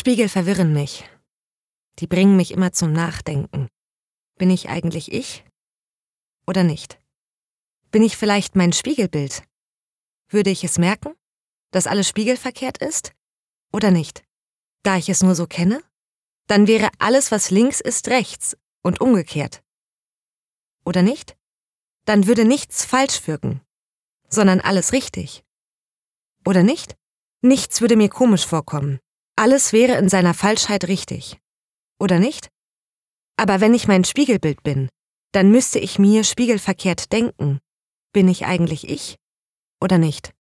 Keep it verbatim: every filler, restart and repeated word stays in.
Spiegel verwirren mich. Die bringen mich immer zum Nachdenken. Bin ich eigentlich ich oder nicht? Bin ich vielleicht mein Spiegelbild? Würde ich es merken, dass alles spiegelverkehrt ist oder nicht? Da ich es nur so kenne, dann wäre alles, was links ist, rechts und umgekehrt. Oder nicht? Dann würde nichts falsch wirken, sondern alles richtig. Oder nicht? Nichts würde mir komisch vorkommen. Alles wäre in seiner Falschheit richtig. Oder nicht? Aber wenn ich mein Spiegelbild bin, dann müsste ich mir spiegelverkehrt denken. Bin ich eigentlich ich oder nicht?